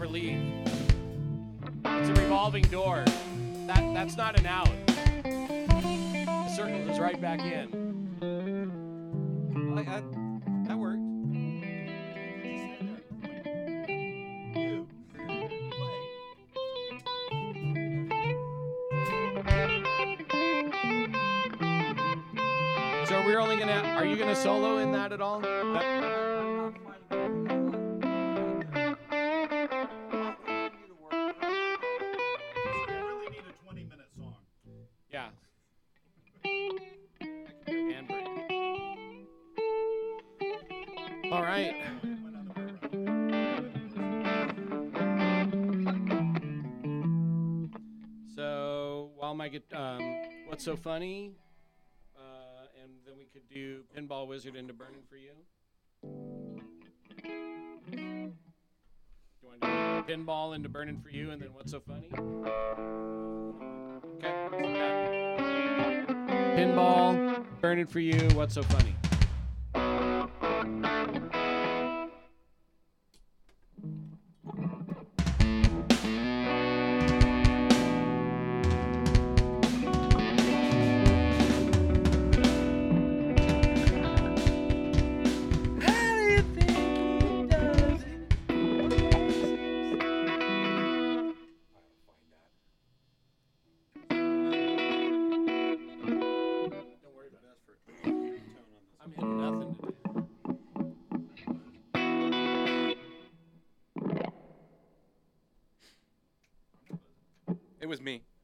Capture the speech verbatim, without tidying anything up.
leave. It's a revolving door. That that's not an out. The circle is right back in. I, I, that worked. So we're only gonna. Are you gonna solo in that at all? That- Yeah. All right. So while my get, um, what's so funny, uh, and then we could do Pinball Wizard into Burning for You. You want to do Pinball into Burning for You, and then what's so funny? Okay. Pinball, Burning for You, what's so funny? It was me.